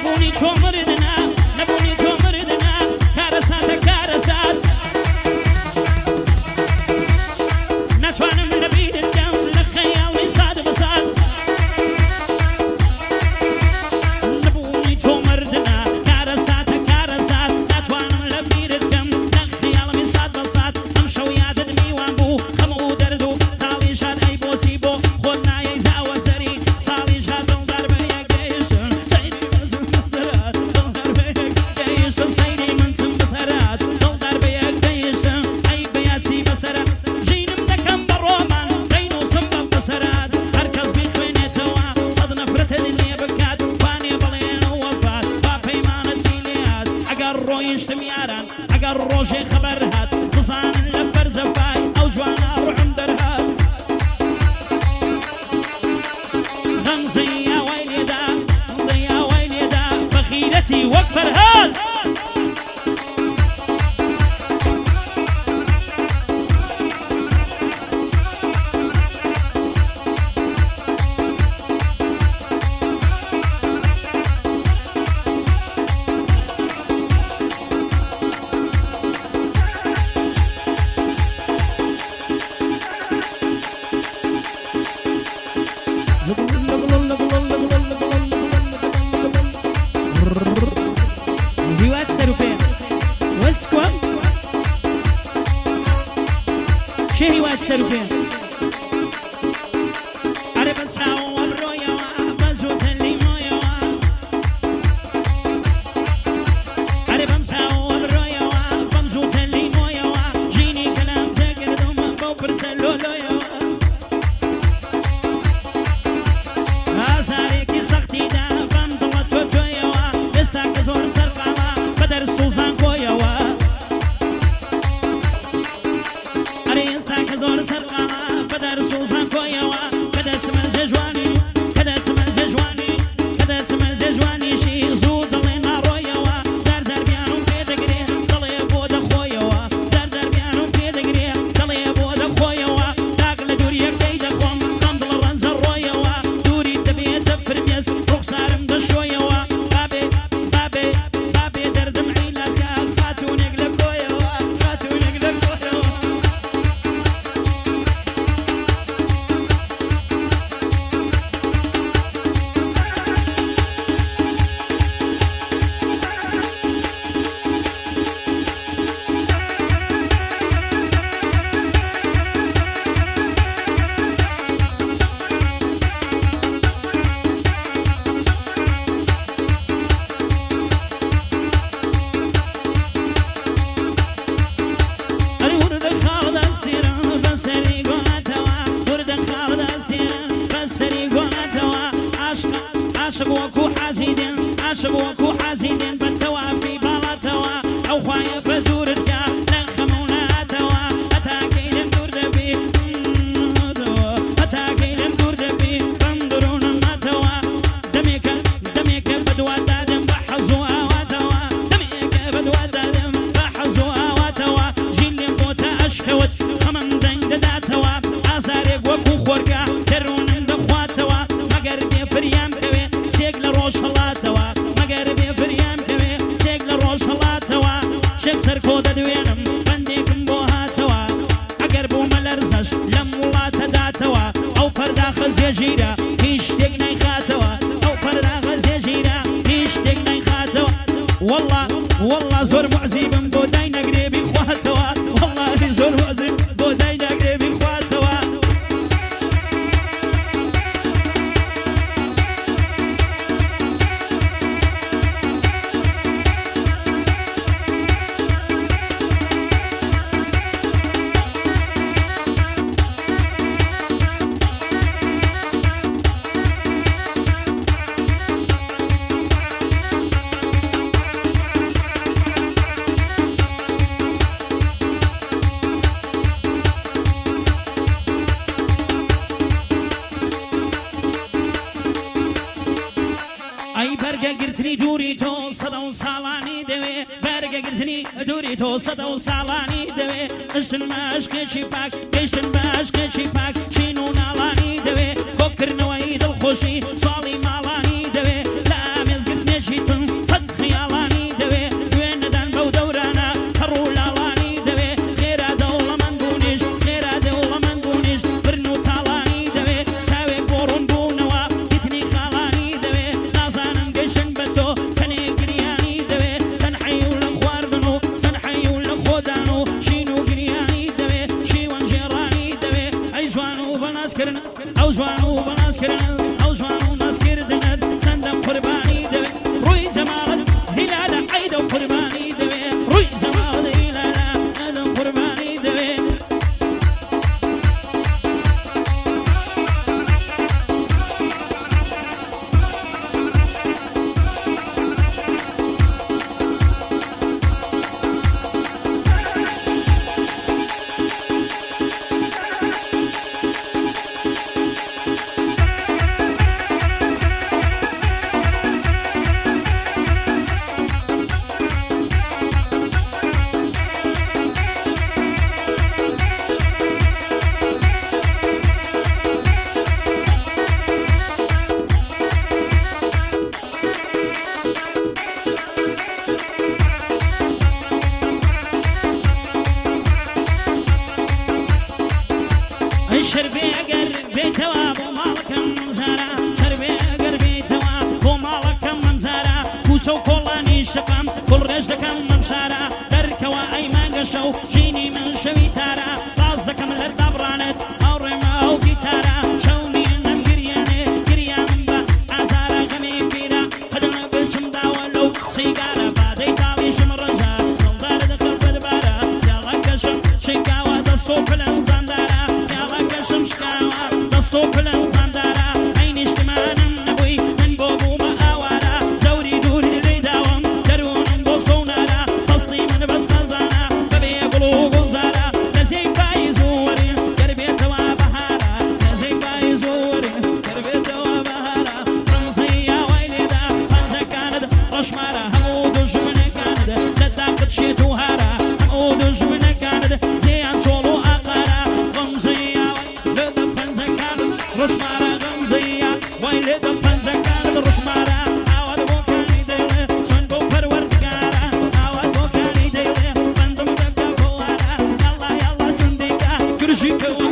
نبونی تۆ مردنا نبونی تۆ مردنا کارەساتە کارەسات ناتوانم لەبیرت بکەم لە خەیاڵی ساد بەسات نبونی تۆ مردنا کارەساتە کارەسات ناتوانم لەبیرت بکەم لە خەیاڵمی ساد بەسات ئەم شەو یادت میوان بوو خەمە و دەرد و تاڵی شاد ئەی بۆچی بۆ خۆت نایەی زاوە سەری ساڵی شاد دڵدار بە یەک گەیشتن سەیری منچم بەسەرات دڵدار بە یەک گەیشتن سەیری منچم بەسەرات دڵدار بە یەک گەیشتن ئەی بەیاچی بەسەرات ژینم دەکەم بە ڕۆمان دەینووسم بە بەسەرات هەر کەس بیخوێنێتەوە سەد نەفرەتت لێ بکات وانێ بڵێنە وەفات با پەیمانە چی لێهات ئەگەر ڕۆیشتم یاران ئەگەر ڕۆژێ خەبەر هات بزانن لە فەرزەفای ئەو جوانە ڕوحم دەرهات غەمزەی ئاوای لێدا غەمزەی ئاوای لێدا فەخیرەتی وەک فەرهاد هیوات سەر و پێ وەسکوە چێ هیوات سەر و پێ ئەرێ بە چاوە بڕۆیەوە بە زووتە لیمۆیەوە ئەرێ بەم چاوە بڕۆیەوە بەم زووتە لیمۆیەوە ژینی کەلام جێگردم بەو پرسە لۆلۆیەوە ئازارێکی سەختیدا بەم دڵە تۆ تۆیەوە ئێستا کە زۆر سەرقاڵە بە دەرس سوزان کۆیەوە ئەرێ ئێستا کە زۆر سەرقاڵە بە دەرس سوزان کۆیەوە کە دەچمە جێژوانی کە دەچمە جێژوانی کە دەچمە جێژوانیشی زوو دڵێ ناڕۆیەوە جار بیانم پێ دەگرێ دڵێ بۆ دەخۆیەوە جار بیانم پێ دەگرێ دڵێ بۆ دەخۆیەوە تاک لە دووریەک دەی دەخۆم ئەم دڵە ڕەنجە ڕۆیەوە دووری دەبێتە فرمێس ڕوخسارم دەشۆیەوە بابێ بابێ بابێ دەردم عیلاسکە خاتوونێک لە کۆیەوە خاتوونێک لە کۆیەوە ئەرێ وردە خاڵدا سێرە بەسەری گۆناتەوە وردە خاڵدا سێرە بەسەری گۆناتەوە عاشق وەکو حەزیدێن عاشق وەکو حەزیدێن بە تەوافی باڵاتەوە ئەو خوایە بە دوورت کە لە خەمە و نهاتەوە هەتاکەی لەم دوور دەبی هەتاکەی لەم دوور دەبی بەم درۆنم ماتەوە دەمێکە بە دووادادم بە حەز و ئاواتەوە دەمێکە بە دووادادم بە حەز و ئاواتەوە ژین لێم بۆتە ئەشکەوت خەمەم دەنگ دەداتەوە ئازارێک وەکو خۆرگا دەروونم دەخواتەوە مەگەر بێ فریام کەوێ چێک لە ڕۆژ هەڵاتەوە مەگەر بێ فریام کەوێ چێک لە ڕۆژ هەڵاتەوە شێک سەر کۆ دەدوێنم بەندێکم بۆ هاتەوە ئەگەر بوومە لەرزەش لەم وڵاتە داتەوە ئەو پەرداخە زێژیرە هیچ شتێک نەیخاتەوە ئەو پەرداخە زێژیرە هیچ شتێک نەیخاتەوە وەڵڵا زۆر معزیبم بۆ دای نەگرێبی خواتەوە وەڵڵاهی زۆر معزیب بۆ دای نەگرێبی خواتەوە بەرگەگرتنی دووری تۆ سەدە و ساڵانی دەوێ بەرگەگرتنی دووری تۆ سەدە و ساڵانی دەوێ ئەشتن بە عشقێکی پاک گەیشتن بە عشقێکی پاک چین و ناڵانی دەوێ کۆکردنەوەی دڵخۆشی ساڵی ماڵانی دەوێ لە ئامێزگرتنێکی تون شەو کۆڵانی شقام کوڵ ڕێژ دەکەم مەمشارە دەرکەوە ئەی مانگە شەو ژینی من شەوی تارە باز دەکەم لە دابڕانت هاوڕێمە ئەو گیتارە شەونی ئەم گریانێ گریانم بە ئازارە غەمی پیرە قەدمە بچم داوە لەو سیگارە بادەی تاڵیشم ڕەژە دڵدارە دەخەڵ بەربارە یاڵەکەشم شیکاوە دەست و پلەم زاندارە یاڵەکەشم شکاوە دەست و پلەم زاندارە ئەی نیشتمانم نەبووی من بۆ بوومە ئاوارە زەوری دووری لێی داوەم دەروونم بۆ سۆنارە فەسڵی من بەس خەزانە بەبێ گوڵ و گوڵزارە لەزەی پاییز و وەرێ گەربێتەوە بەهارە لەزەی پاییز و وەرێ گەربێتەوە بەهارە ڕەمزەی یاوای لێدا پەنجەکانت ڕەشمارە هەموو دوژمنەکانت لە تاقت شێت و هارە هەموو دوژمنەکانت زێیان چۆڵ و ئاقارە ڕەمزەی یاوای لێدە پەنجەکانت ڕەشمارە غەمزەی یاوای لێدە پەنجەکانت ڕەشمارە ئاوات بۆکانی دەیڵێ چۆن بۆ پەروەردگارە ئاوات بۆکانی دەیڵێ بەندم دەکە بۆوارە یاڵا یاڵا جوندێکە گرژی کەوە